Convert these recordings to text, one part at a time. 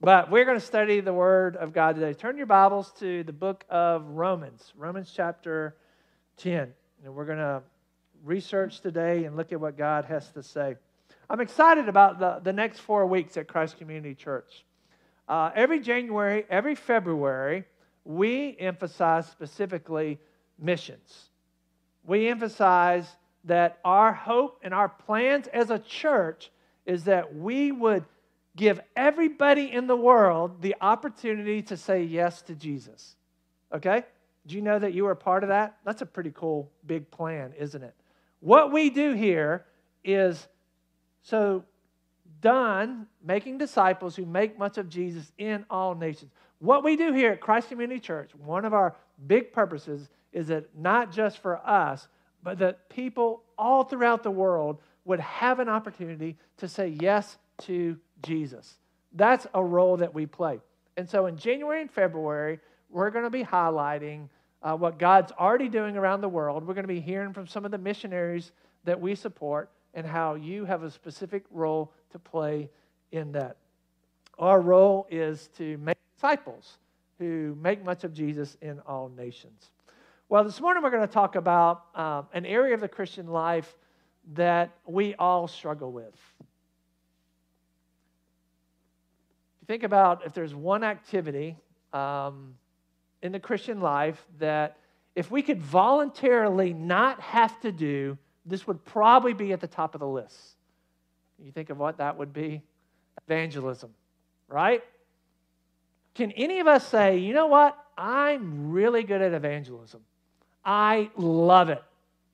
But we're going to study the Word of God today. Turn your Bibles to the book of Romans, Romans chapter 10. And we're going to research today and look at what God has to say. I'm excited about the next 4 weeks at Christ Community Church. Every January, every February, we emphasize specifically missions. We emphasize that our hope and our plans as a church is that we would give everybody in the world the opportunity to say yes to Jesus. Okay? Do you know that you are part of that? That's a pretty cool, big plan, isn't it? What we do here is so done making disciples who make much of Jesus in all nations. What we do here at Christ Community Church, one of our big purposes is that not just for us, but that people all throughout the world would have an opportunity to say yes to Jesus. That's a role that we play. And so in January and February, we're going to be highlighting what God's already doing around the world. We're going to be hearing from some of the missionaries that we support and how you have a specific role to play in that. Our role is to make disciples who make much of Jesus in all nations. Well, this morning we're going to talk about an area of the Christian life that we all struggle with. Think about if there's one activity in the Christian life that if we could voluntarily not have to do, this would probably be at the top of the list. You think of what that would be? Evangelism, right? Can any of us say, you know what? I'm really good at evangelism. I love it.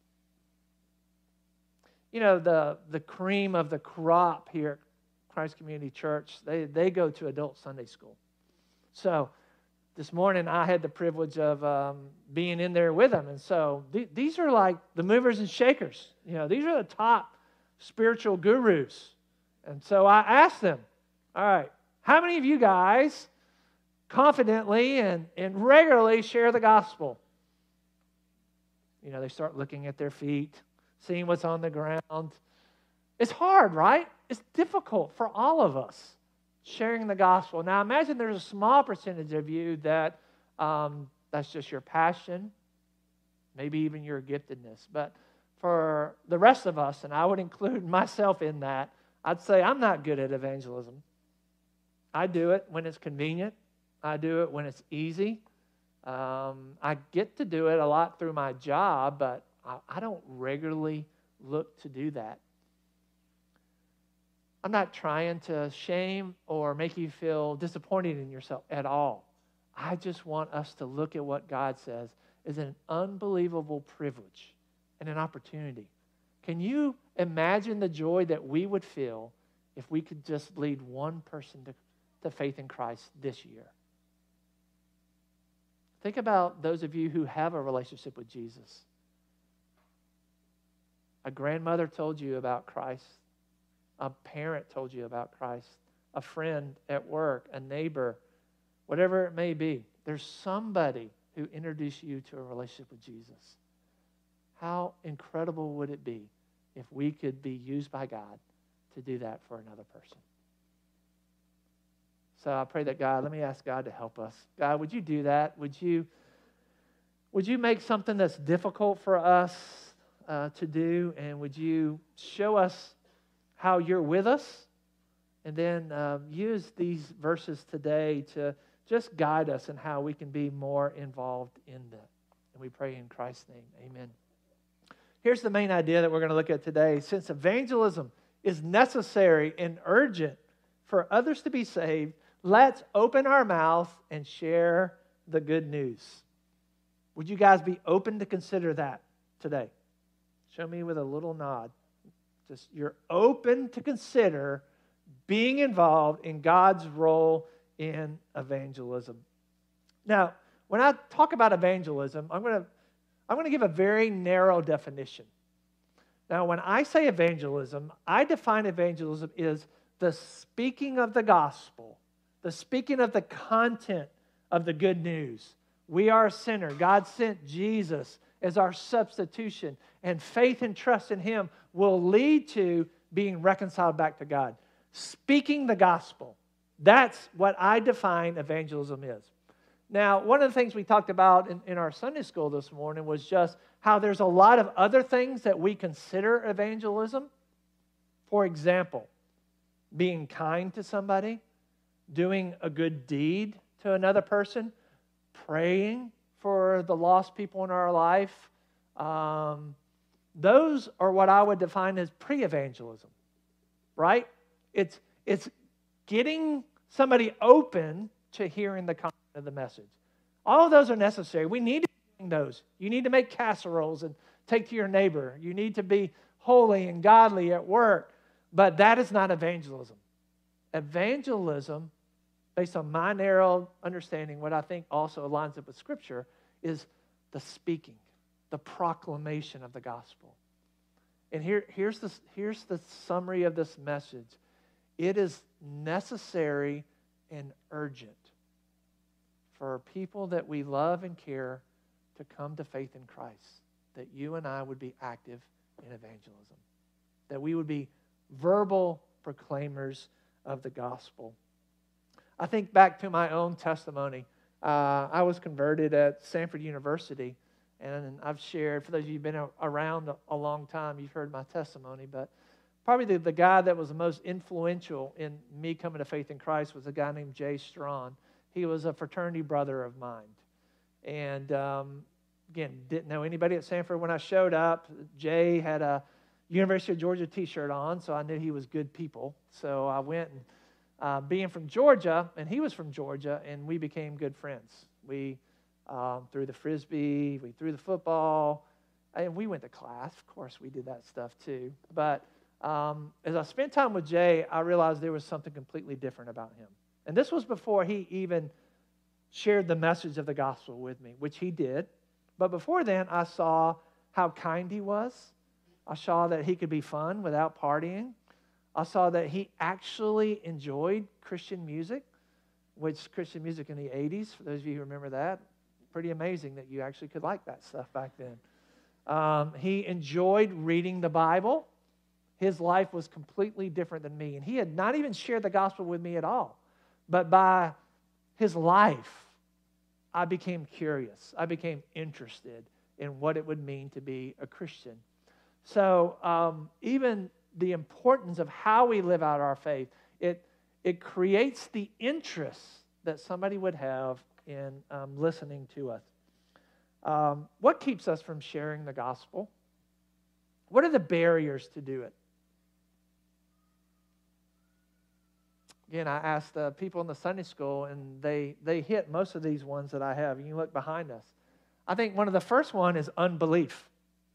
You know, the cream of the crop here at Christ Community Church, they go to adult Sunday school. So this morning I had the privilege of being in there with them. And so these are like the movers and shakers. You know, these are the top spiritual gurus. And so I asked them, all right, how many of you guys confidently and regularly share the gospel? You know, they start looking at their feet, seeing what's on the ground. It's hard, right? It's difficult for all of us sharing the gospel. Now, imagine there's a small percentage of you that that's just your passion, maybe even your giftedness. But for the rest of us, and I would include myself in that, I'd say I'm not good at evangelism. I do it when it's convenient. I do it when it's easy. I get to do it a lot through my job, but I don't regularly look to do that. I'm not trying to shame or make you feel disappointed in yourself at all. I just want us to look at what God says is an unbelievable privilege and an opportunity. Can you imagine the joy that we would feel if we could just lead one person to faith in Christ this year? Think about those of you who have a relationship with Jesus. A grandmother told you about Christ. A parent told you about Christ. A friend at work, a neighbor, whatever it may be. There's somebody who introduced you to a relationship with Jesus. How incredible would it be if we could be used by God to do that for another person? So I pray that God, let me ask God to help us. God, would you do that? Would you make something that's difficult for us to do? And would you show us how you're with us? And then use these verses today to just guide us in how we can be more involved in that. And we pray in Christ's name. Amen. Here's the main idea that we're going to look at today. Since evangelism is necessary and urgent for others to be saved, let's open our mouth and share the good news. Would you guys be open to consider that today? Show me with a little nod. Just you're open to consider being involved in God's role in evangelism. Now, when I talk about evangelism, I'm going to give a very narrow definition. Now, when I say evangelism, I define evangelism as the speaking of the gospel, the speaking of the content of the good news. We are a sinner. God sent Jesus as our substitution, and faith and trust in Him will lead to being reconciled back to God. Speaking the gospel. That's what I define evangelism is. Now, one of the things we talked about in our Sunday school this morning was just how there's a lot of other things that we consider evangelism. For example, being kind to somebody, doing a good deed to another person, praying for the lost people in our life. Those are what I would define as pre-evangelism, right? It's getting somebody open to hearing the content of the message. All of those are necessary. We need to be doing those. You need to make casseroles and take to your neighbor. You need to be holy and godly at work. But that is not evangelism. Evangelism, based on my narrow understanding, what I think also aligns up with Scripture, is the speaking, the proclamation of the gospel. And here's the summary of this message. It is necessary and urgent for people that we love and care to come to faith in Christ, that you and I would be active in evangelism, that we would be verbal proclaimers of the gospel. I think back to my own testimony. I was converted at Samford University, and I've shared, for those of you who've been around a long time, you've heard my testimony, but probably the guy that was the most influential in me coming to faith in Christ was a guy named Jay Strawn. He was a fraternity brother of mine. And again, didn't know anybody at Samford when I showed up. Jay had a University of Georgia t-shirt on, so I knew he was good people. So I went and being from Georgia, and he was from Georgia, and we became good friends. We threw the Frisbee, we threw the football, and we went to class. Of course, we did that stuff too. But as I spent time with Jay, I realized there was something completely different about him. And this was before he even shared the message of the gospel with me, which he did. But before then, I saw how kind he was. I saw that he could be fun without partying. I saw that he actually enjoyed Christian music, which Christian music in the 80s, for those of you who remember that, pretty amazing that you actually could like that stuff back then. He enjoyed reading the Bible. His life was completely different than me, and he had not even shared the gospel with me at all. But by his life, I became curious. I became interested in what it would mean to be a Christian. So even the importance of how we live out our faith, it creates the interest that somebody would have in listening to us. What keeps us from sharing the gospel? What are the barriers to do it? Again, I asked people in the Sunday school, and they hit most of these ones that I have. You can look behind us. I think one of the first one is unbelief.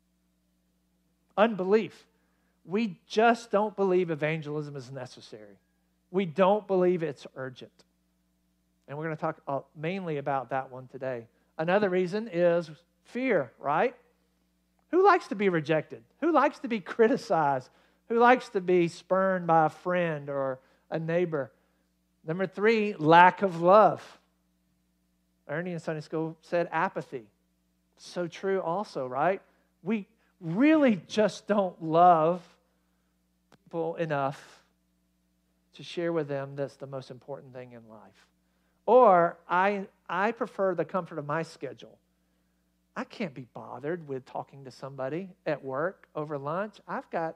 Unbelief. We just don't believe evangelism is necessary. We don't believe it's urgent. And we're going to talk mainly about that one today. Another reason is fear, right? Who likes to be rejected? Who likes to be criticized? Who likes to be spurned by a friend or a neighbor? Number 3, lack of love. Ernie in Sunday school said apathy. So true also, right? We really just don't love people enough to share with them that's the most important thing in life. Or I prefer the comfort of my schedule. I can't be bothered with talking to somebody at work over lunch. I've got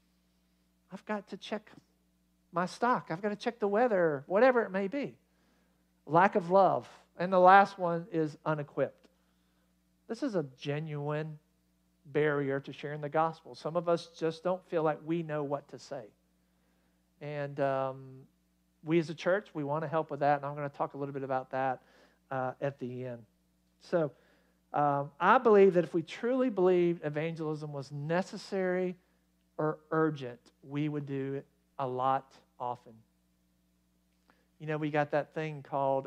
to check my stock. I've got to check the weather, whatever it may be. Lack of love. And the last one is unequipped. This is a genuine barrier to sharing the gospel. Some of us just don't feel like we know what to say. And we as a church, we want to help with that, and I'm going to talk a little bit about that at the end. So I believe that if we truly believed evangelism was necessary or urgent, we would do it a lot often. You know, we got that thing called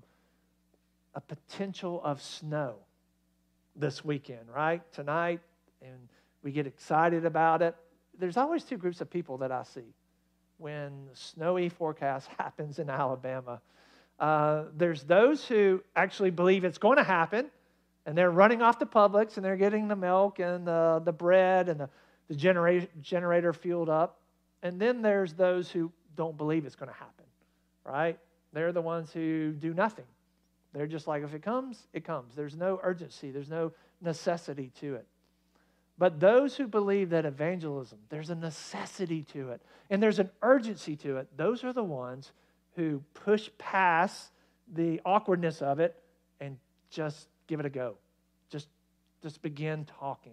a potential of snow this weekend, right? Tonight, and we get excited about it. There's always 2 groups of people that I see when snowy forecast happens in Alabama. There's those who actually believe it's going to happen, and they're running off to Publix, and they're getting the milk and the bread and the generator fueled up. And then there's those who don't believe it's going to happen. right? They're the ones who do nothing. They're just like, if it comes, it comes. There's no urgency. There's no necessity to it. But those who believe that evangelism, there's a necessity to it, and there's an urgency to it, those are the ones who push past the awkwardness of it and just give it a go. Just begin talking.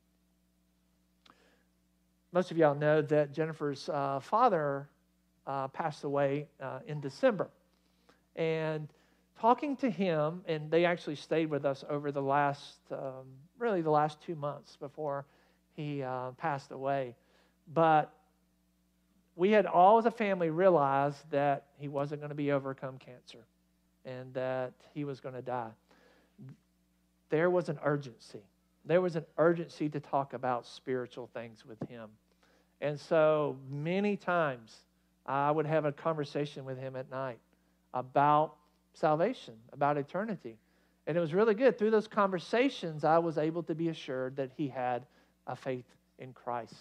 Most of y'all know that Jennifer's father passed away in December. And talking to him, and they actually stayed with us over the last 2 months before he passed away. But we had all as a family realized that he wasn't going to be overcome cancer and that he was going to die. There was an urgency. There was an urgency to talk about spiritual things with him. And so many times I would have a conversation with him at night about salvation, about eternity. And it was really good. Through those conversations, I was able to be assured that he had a faith in Christ.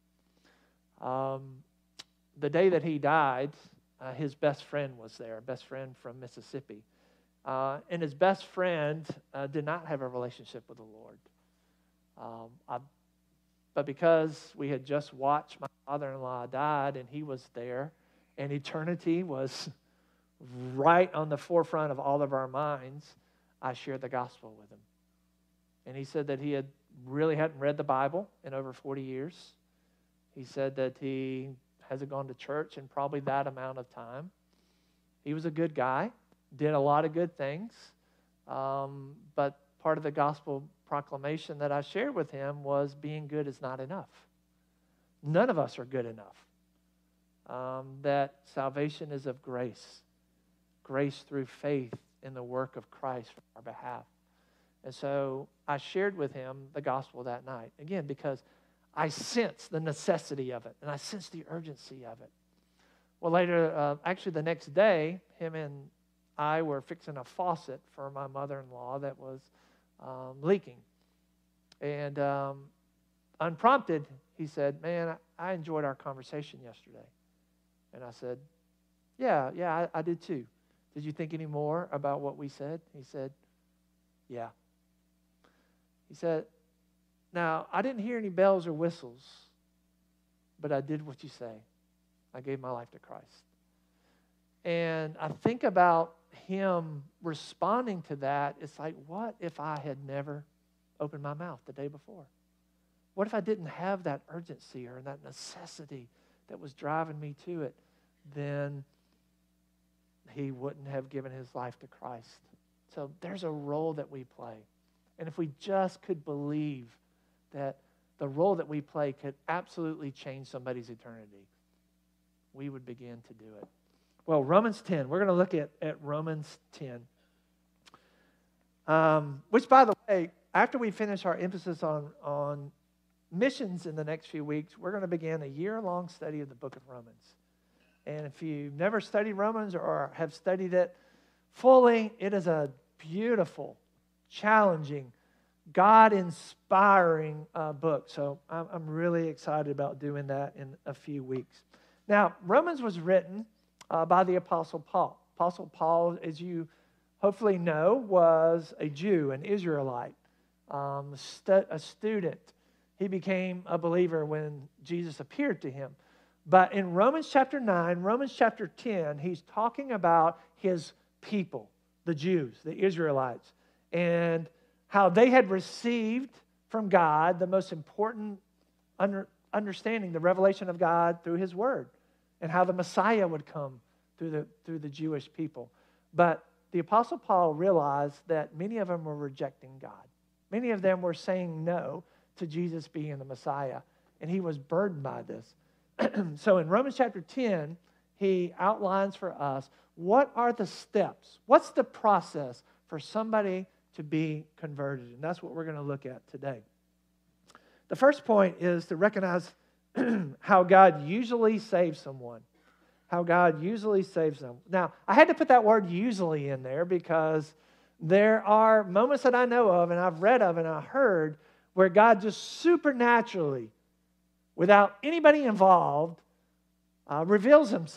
The day that he died, his best friend was there, best friend from Mississippi. And his best friend did not have a relationship with the Lord. But because we had just watched my father-in-law died and he was there, and eternity was right on the forefront of all of our minds, I shared the gospel with him. And he said that he hadn't read the Bible in over 40 years. He said that he hasn't gone to church in probably that amount of time. He was a good guy, did a lot of good things, but part of the gospel proclamation that I shared with him was being good is not enough. None of us are good enough. That salvation is of grace through faith in the work of Christ on our behalf. And so I shared with him the gospel that night, again, because I sensed the necessity of it, and I sensed the urgency of it. Well, later, actually the next day, him and I were fixing a faucet for my mother-in-law that was leaking. And unprompted, he said, "Man, I enjoyed our conversation yesterday." And I said, yeah, I did too. "Did you think any more about what we said?" He said, "Yeah." He said, "Now, I didn't hear any bells or whistles, but I did what you say. I gave my life to Christ." And I think about him responding to that. It's like, what if I had never opened my mouth the day before? What if I didn't have that urgency or that necessity that was driving me to it? Then he wouldn't have given his life to Christ. So there's a role that we play. And if we just could believe that the role that we play could absolutely change somebody's eternity, we would begin to do it. Well, Romans 10. We're going to look at Romans 10. Which, by the way, after we finish our emphasis on missions in the next few weeks, we're going to begin a year-long study of the book of Romans. And if you've never studied Romans or have studied it fully, it is a beautiful, challenging, God-inspiring book. So I'm really excited about doing that in a few weeks. Now, Romans was written by the Apostle Paul. Apostle Paul, as you hopefully know, was a Jew, an Israelite, a student. He became a believer when Jesus appeared to him. But in Romans chapter 9, Romans chapter 10, he's talking about his people, the Jews, the Israelites, and how they had received from God the most important understanding, the revelation of God through his word, and how the Messiah would come through the Jewish people. But the Apostle Paul realized that many of them were rejecting God. Many of them were saying no to Jesus being the Messiah, and he was burdened by this. So in Romans chapter 10, he outlines for us what are the steps, what's the process for somebody to be converted, and that's what we're going to look at today. The first point is to recognize how God usually saves someone. How God usually saves them. Now, I had to put that word usually in there because there are moments that I know of and I've read of and I heard where God just supernaturally, without anybody involved, reveals himself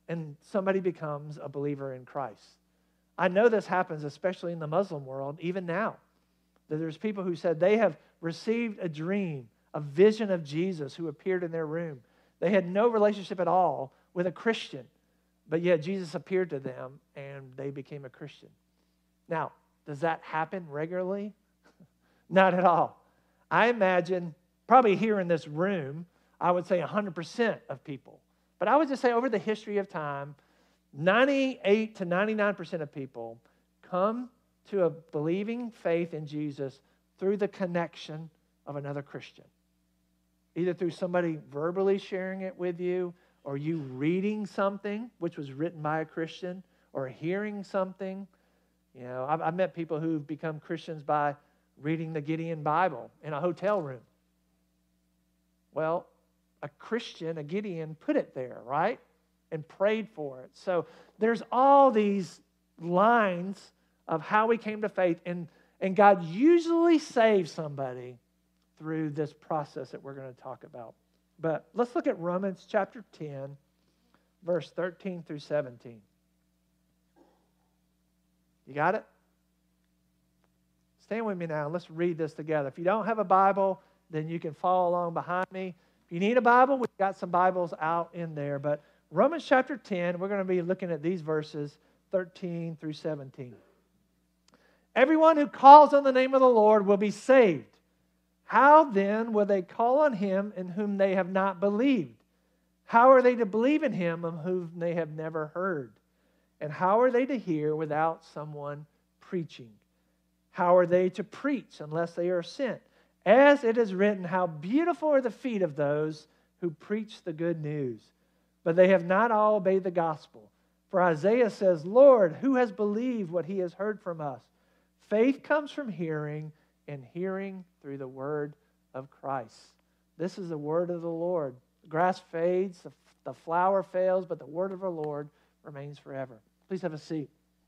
and somebody becomes a believer in Christ. I know this happens especially in the Muslim world, even now. That there's people who said they have received a dream, a vision of Jesus who appeared in their room. They had no relationship at all with a Christian, but yet Jesus appeared to them and they became a Christian. Now, does that happen regularly? Not at all. I imagine probably here in this room, I would say 100% of people. But I would just say over the history of time, 98 to 99% of people come to a believing faith in Jesus through the connection of another Christian. Either through somebody verbally sharing it with you, or you reading something which was written by a Christian, or hearing something. You know, I've met people who've become Christians by reading the Gideon Bible in a hotel room. Well, a Christian, a Gideon, put it there, right? And prayed for it. So there's all these lines of how we came to faith, and God usually saves somebody through this process that we're going to talk about. But let's look at Romans chapter 10, verse 13 through 17. You got it? Stand with me now. Let's read this together. If you don't have a Bible, then you can follow along behind me. If you need a Bible, we've got some Bibles out in there. But Romans chapter 10, we're going to be looking at these verses 13 through 17. Everyone who calls on the name of the Lord will be saved. How then will they call on him in whom they have not believed? How are they to believe in him of whom they have never heard? And how are they to hear without someone preaching? How are they to preach unless they are sent? As it is written, how beautiful are the feet of those who preach the good news. But they have not all obeyed the gospel. For Isaiah says, Lord, who has believed what he has heard from us? Faith comes from hearing, and hearing through the word of Christ. This is the word of the Lord. The grass fades, the flower fails, but the word of our Lord remains forever. Please have a seat.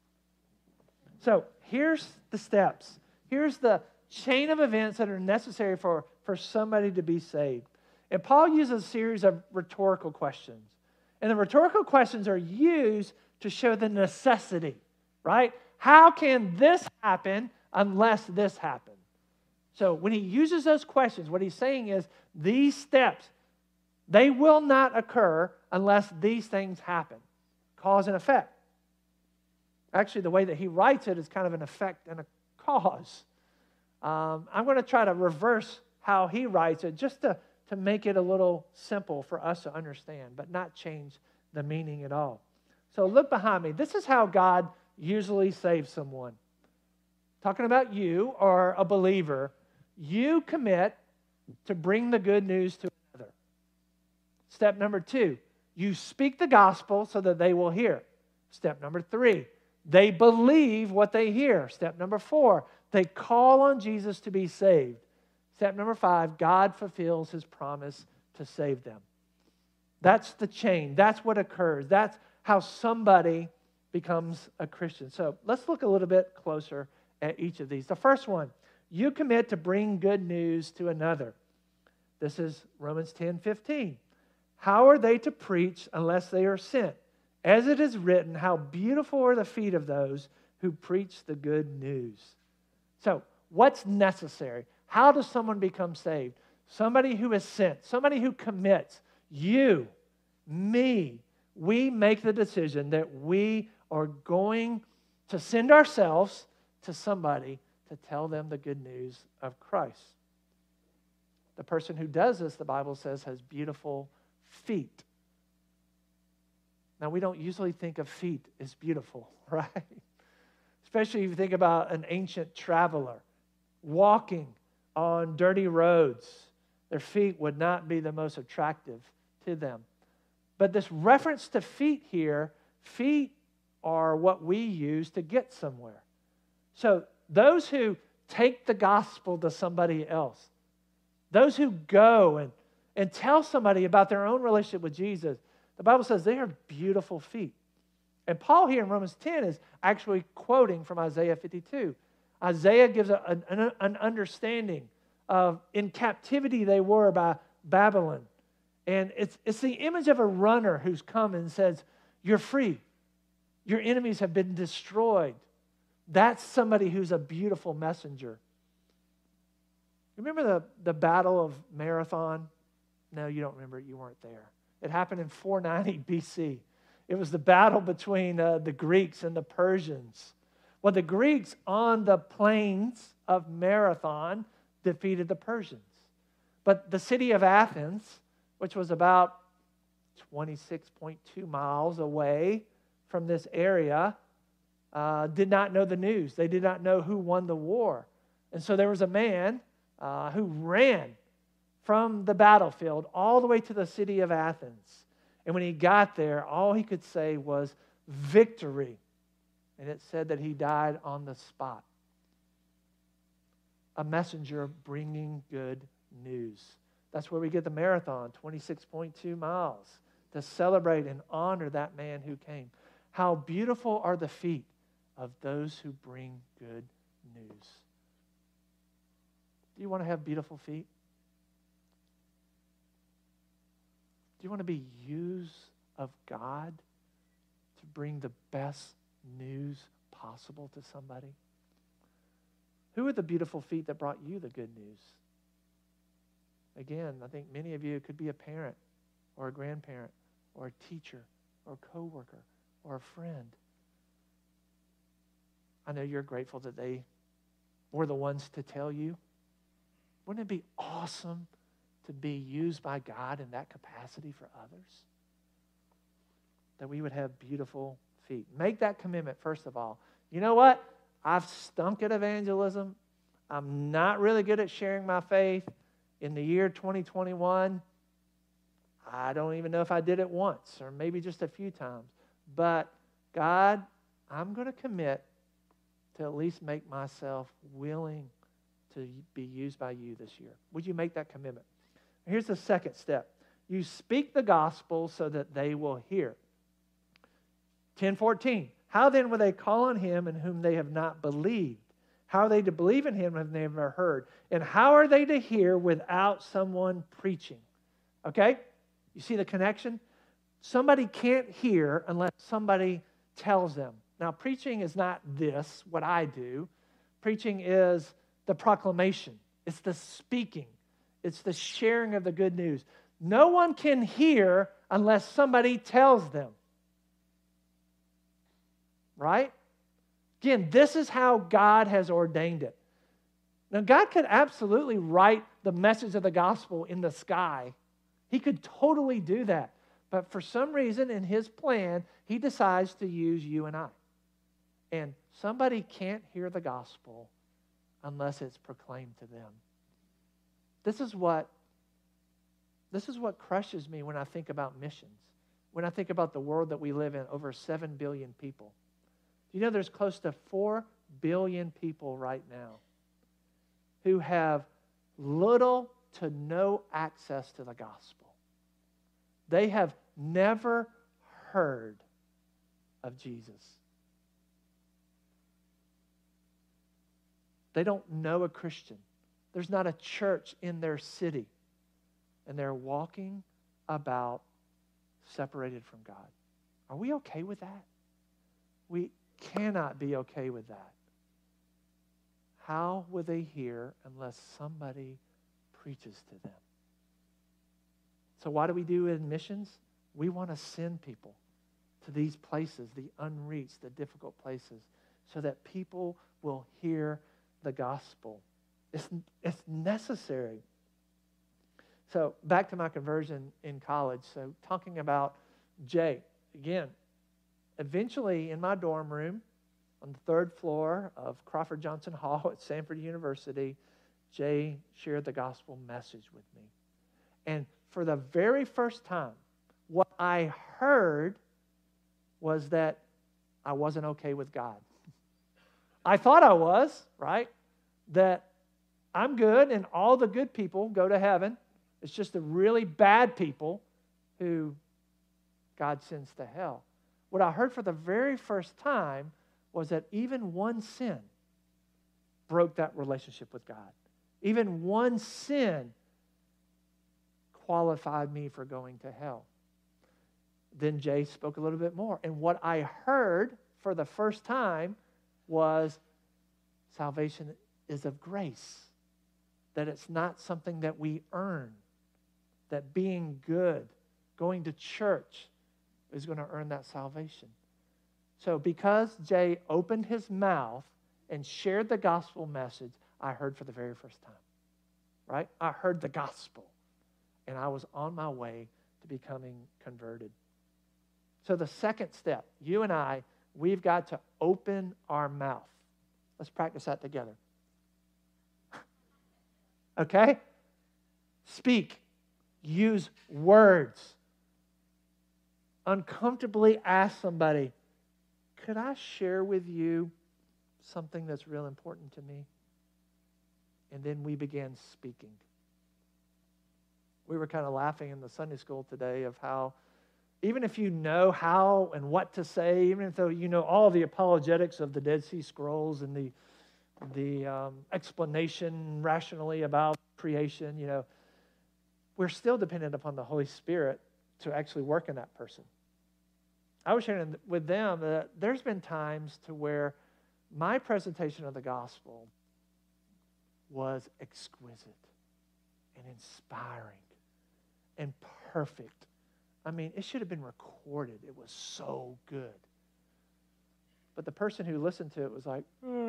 So here's the steps. Here's the chain of events that are necessary for somebody to be saved. And Paul uses a series of rhetorical questions. And the rhetorical questions are used to show the necessity, right? How can this happen unless this happens? So when he uses those questions, what he's saying is these steps, they will not occur unless these things happen. Cause and effect. Actually, the way that he writes it is kind of an effect and a cause. I'm going to try to reverse how he writes it just to make it a little simple for us to understand, but not change the meaning at all. So look behind me. This is how God usually saves someone. Talking about you or a believer, you commit to bring the good news to another. Step number 2, you speak the gospel so that they will hear. Step number 3, they believe what they hear. Step number 4, they call on Jesus to be saved. Step number 5, God fulfills his promise to save them. That's the chain. That's what occurs. That's how somebody becomes a Christian. So let's look a little bit closer at each of these. The first one, you commit to bring good news to another. This is Romans 10:15. How are they to preach unless they are sent? As it is written, how beautiful are the feet of those who preach the good news. So, what's necessary? How does someone become saved? Somebody who is sent, somebody who commits. You, me, we make the decision that we are going to send ourselves to somebody to tell them the good news of Christ. The person who does this, the Bible says, has beautiful feet. Now, we don't usually think of feet as beautiful, right? Especially if you think about an ancient traveler walking on dirty roads. Their feet would not be the most attractive to them. But this reference to feet here, feet are what we use to get somewhere. So those who take the gospel to somebody else, those who go and tell somebody about their own relationship with Jesus, the Bible says they are beautiful feet. And Paul here in Romans 10 is actually quoting from Isaiah 52. Isaiah gives an understanding of in captivity they were by Babylon. And it's the image of a runner who's come and says, You're free. Your enemies have been destroyed. That's somebody who's a beautiful messenger. Remember the Battle of Marathon? No, you don't remember it. You weren't there. It happened in 490 BC. It was the battle between the Greeks and the Persians. Well, the Greeks on the plains of Marathon defeated the Persians. But the city of Athens, which was about 26.2 miles away from this area, did not know the news. They did not know who won the war. And so there was a man who ran from the battlefield all the way to the city of Athens. And when he got there, all he could say was victory. And it said that he died on the spot. A messenger bringing good news. That's where we get the marathon, 26.2 miles, to celebrate and honor that man who came. How beautiful are the feet of those who bring good news. Do you want to have beautiful feet? Do you want to be used of God to bring the best news possible to somebody? Who are the beautiful feet that brought you the good news? Again, I think many of you could be a parent or a grandparent or a teacher or a coworker or a friend. I know you're grateful that they were the ones to tell you. Wouldn't it be awesome to be used by God in that capacity for others? That we would have beautiful feet. Make that commitment, first of all. You know what? I've stunk at evangelism. I'm not really good at sharing my faith. In the year 2021, I don't even know if I did it once or maybe just a few times. But God, I'm going to commit to at least make myself willing to be used by you this year. Would you make that commitment? Here's the second step. You speak the gospel so that they will hear. 10:14. How then will they call on him in whom they have not believed? How are they to believe in him if they have never heard? And how are they to hear without someone preaching? Okay? You see the connection? Somebody can't hear unless somebody tells them. Now, preaching is not this, what I do. Preaching is the proclamation. It's the speaking. It's the sharing of the good news. No one can hear unless somebody tells them. Right? Again, this is how God has ordained it. Now, God could absolutely write the message of the gospel in the sky. He could totally do that. But for some reason in his plan, he decides to use you and I. And somebody can't hear the gospel unless it's proclaimed to them. This is what crushes me when I think about missions. When I think about the world that we live in, over 7 billion people. You know, there's close to 4 billion people right now who have little to no access to the gospel. They have never heard of Jesus. They don't know a Christian. There's not a church in their city. And they're walking about separated from God. Are we okay with that? We cannot be okay with that. How will they hear unless somebody preaches to them? So what do we do in missions? We want to send people to these places, the unreached, the difficult places, so that people will hear the gospel. It's necessary. So back to my conversion in college. So talking about Jay, again, eventually in my dorm room on the 3rd floor of Crawford Johnson Hall at Samford University, Jay shared the gospel message with me. And for the very first time, what I heard was that I wasn't okay with God. I thought I was, right? That I'm good and all the good people go to heaven. It's just the really bad people who God sends to hell. What I heard for the very first time was that even one sin broke that relationship with God. Even one sin qualified me for going to hell. Then Jay spoke a little bit more. And what I heard for the first time was salvation is of grace, that it's not something that we earn, that being good, going to church is going to earn that salvation. So because Jay opened his mouth and shared the gospel message, I heard for the very first time, right? I heard the gospel, and I was on my way to becoming converted. So the second step, you and I, we've got to open our mouth. Let's practice that together. Okay? Speak. Use words. Uncomfortably ask somebody, could I share with you something that's real important to me? And then we began speaking. We were kind of laughing in the Sunday school today of how even if you know how and what to say, even if you know all the apologetics of the Dead Sea Scrolls and the explanation rationally about creation, we're still dependent upon the Holy Spirit to actually work in that person. I was sharing with them that there's been times to where my presentation of the gospel was exquisite and inspiring and perfect. I mean, it should have been recorded. It was so good. But the person who listened to it was like,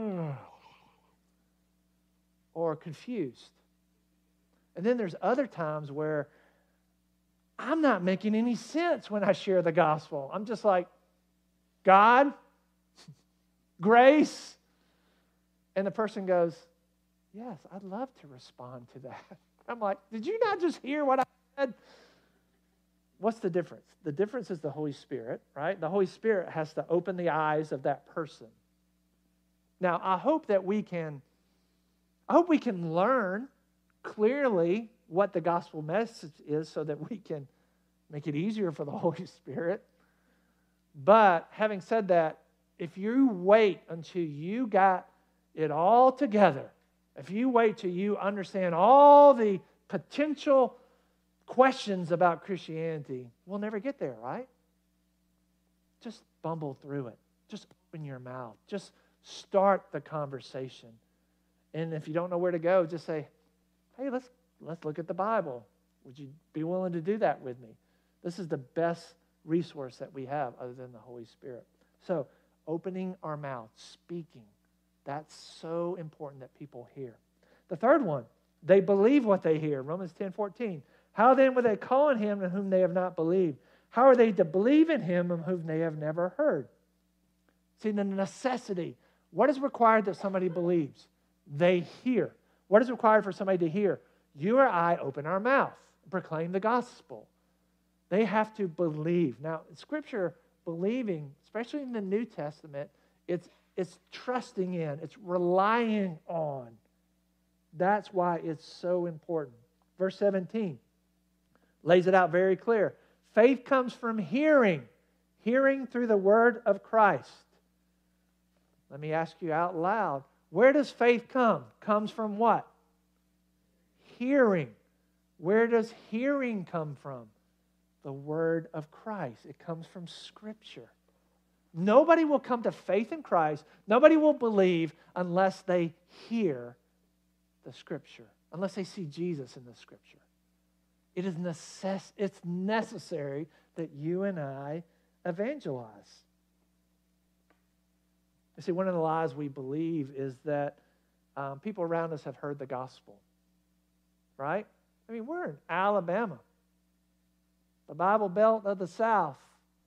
or confused. And then there's other times where I'm not making any sense when I share the gospel. I'm just like, God, grace. And the person goes, yes, I'd love to respond to that. I'm like, did you not just hear what I said? What's the difference? The difference is the Holy Spirit, right? The Holy Spirit has to open the eyes of that person. Now, I hope we can learn clearly what the gospel message is so that we can make it easier for the Holy Spirit. But having said that, if you wait until you got it all together, if you wait till you understand all the potential questions about Christianity, we'll never get there, right? Just bumble through it. Just open your mouth. Just start the conversation. And if you don't know where to go, just say, hey, let's look at the Bible. Would you be willing to do that with me? This is the best resource that we have other than the Holy Spirit. So, opening our mouth, speaking, that's so important that people hear. The third one, they believe what they hear. Romans 10:14. How then will they call on him in whom they have not believed? How are they to believe in him in whom they have never heard? See, the necessity. What is required that somebody believes? They hear. What is required for somebody to hear? You or I open our mouth, proclaim the gospel. They have to believe. Now, in Scripture, believing, especially in the New Testament, it's trusting in, it's relying on. That's why it's so important. Verse 17 lays it out very clear. Faith comes from hearing through the word of Christ. Let me ask you out loud, where does faith come? Comes from what? Hearing. Where does hearing come from? The word of Christ. It comes from Scripture. Nobody will come to faith in Christ, nobody will believe unless they hear the Scripture, unless they see Jesus in the Scripture. It's necessary that you and I evangelize. You see, one of the lies we believe is that people around us have heard the gospel, right? I mean, we're in Alabama, the Bible Belt of the South.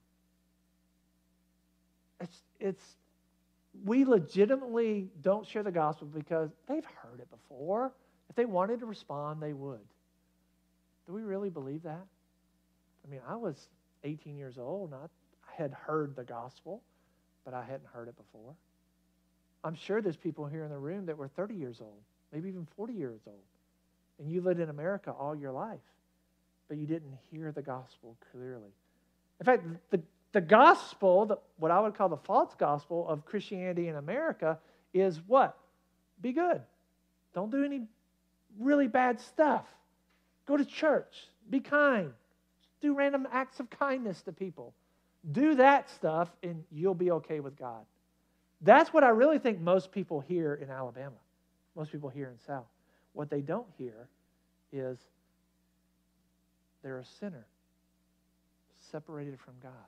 We legitimately don't share the gospel because they've heard it before. If they wanted to respond, they would. Do we really believe that? I mean, I was 18 years old, and I had heard the gospel, but I hadn't heard it before. I'm sure there's people here in the room that were 30 years old, maybe even 40 years old, and you lived in America all your life, but you didn't hear the gospel clearly. In fact, the gospel, what I would call the false gospel of Christianity in America is what? Be good. Don't do any really bad stuff. Go to church. Be kind. Do random acts of kindness to people. Do that stuff, and you'll be okay with God. That's what I really think most people hear in Alabama. Most people hear in South. What they don't hear is they're a sinner, separated from God.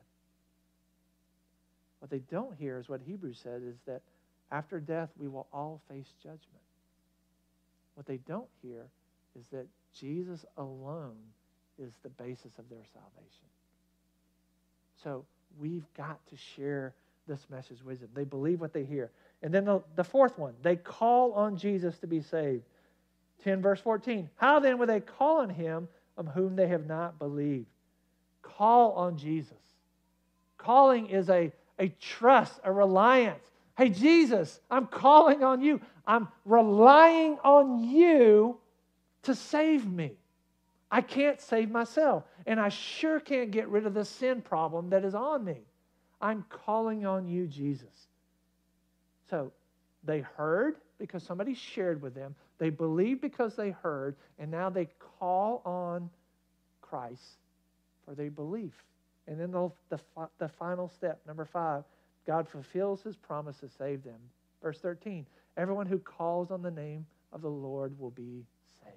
What they don't hear is what Hebrews said, is that after death we will all face judgment. What they don't hear is that Jesus alone is the basis of their salvation. So we've got to share this message with them. They believe what they hear. And then the fourth one, they call on Jesus to be saved. 10 verse 14. How then will they call on him of whom they have not believed? Call on Jesus. Calling is a trust, a reliance. Hey, Jesus, I'm calling on you. I'm relying on you to save me. I can't save myself, and I sure can't get rid of the sin problem that is on me. I'm calling on you, Jesus. So they heard because somebody shared with them. They believed because they heard, and now they call on Christ for their belief. And then the final step, number 5, God fulfills his promise to save them. Verse 13, everyone who calls on the name of the Lord will be saved.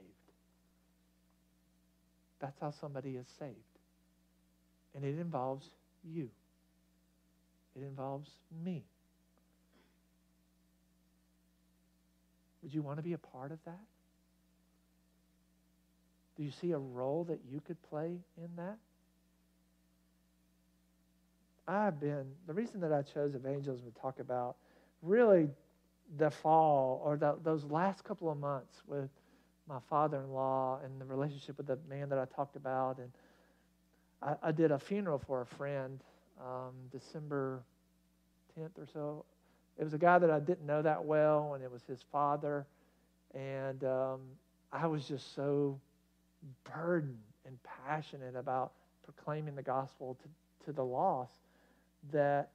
That's how somebody is saved. And it involves you. It involves me. Would you want to be a part of that? Do you see a role that you could play in that? The reason that I chose evangelism to talk about really the fall or those last couple of months with my father-in-law and the relationship with the man that I talked about. And I did a funeral for a friend December 10th or so. It was a guy that I didn't know that well, and it was his father. And I was just so burdened and passionate about proclaiming the gospel to the lost that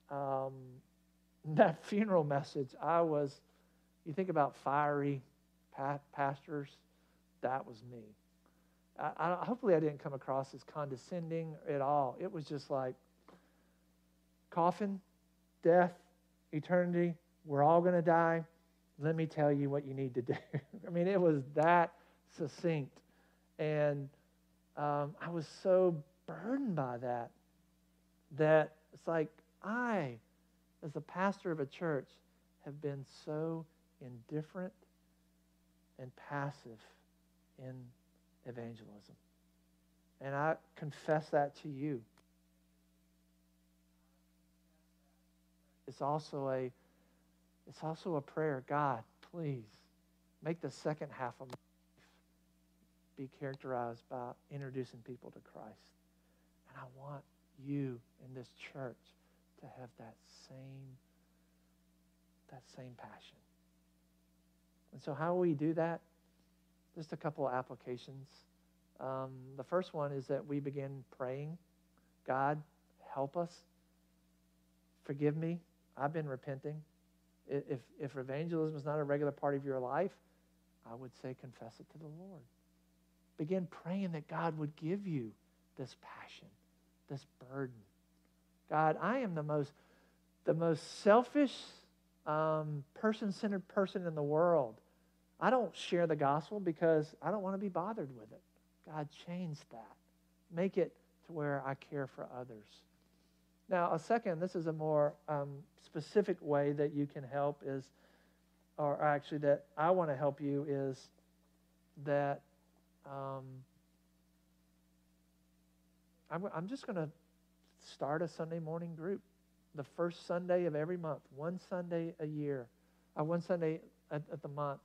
that funeral message, you think about fiery pastors, that was me. Hopefully I didn't come across as condescending at all. It was just like, coffin, death, eternity, we're all going to die. Let me tell you what you need to do. I mean, it was that succinct. And I was so burdened by that it's like I, as the pastor of a church, have been so indifferent and passive in evangelism. And I confess that to you. It's also a prayer. God, please make the second half of my life be characterized by introducing people to Christ. And I want you in this church to have that same passion. And so how will we do that? Just a couple of applications. The first one is that we begin praying, God, help us. Forgive me. I've been repenting. If evangelism is not a regular part of your life, I would say confess it to the Lord. Begin praying that God would give you this passion, this burden. God, I am the most selfish, person-centered person in the world. I don't share the gospel because I don't want to be bothered with it. God, change that. Make it to where I care for others. Now, a second, this is a more specific way that you can help or actually that I want to help you is that I'm just going to start a Sunday morning group. The first Sunday of every month, one Sunday a year, one Sunday at the month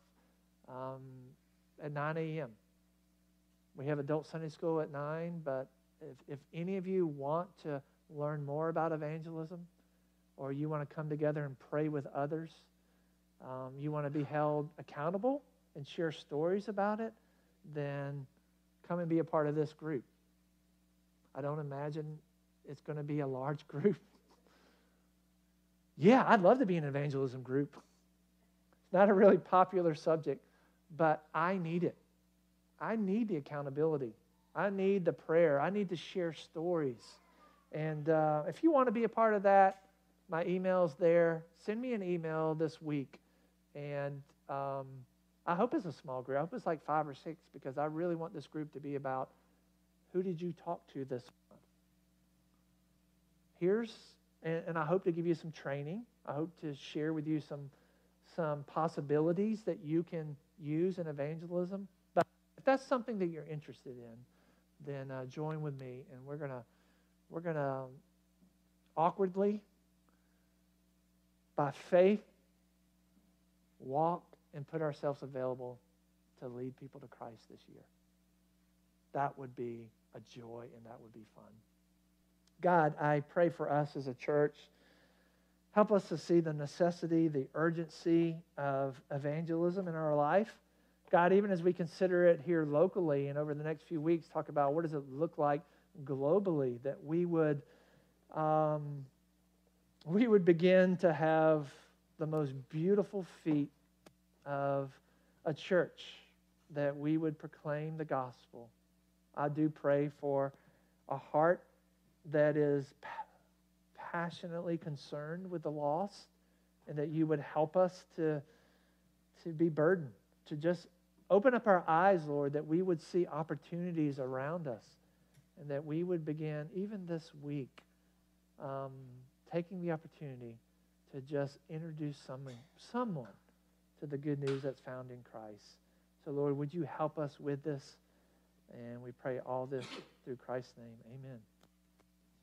at 9 a.m. We have adult Sunday school at 9, but if any of you want to learn more about evangelism, or you want to come together and pray with others, you want to be held accountable and share stories about it, then come and be a part of this group. I don't imagine it's going to be a large group. Yeah, I'd love to be in an evangelism group. It's not a really popular subject, but I need it. I need the accountability. I need the prayer. I need to share stories. And if you want to be a part of that, my email's there. Send me an email this week. And I hope it's a small group. I hope it's like 5 or 6, because I really want this group to be about, who did you talk to this month? And I hope to give you some training. I hope to share with you some possibilities that you can use in evangelism. But if that's something that you're interested in, then join with me, and we're gonna awkwardly, by faith, walk and put ourselves available to lead people to Christ this year. That would be a joy, and that would be fun. God, I pray for us as a church. Help us to see the necessity, the urgency of evangelism in our life. God, even as we consider it here locally, and over the next few weeks talk about what does it look like globally, that we would begin to have the most beautiful feet of a church, that we would proclaim the gospel. I do pray for a heart that is passionately concerned with the lost, and that you would help us to be burdened, to just open up our eyes, Lord, that we would see opportunities around us, and that we would begin, even this week, taking the opportunity to just introduce someone to the good news that's found in Christ. So, Lord, would you help us with this? And we pray all this through Christ's name. Amen.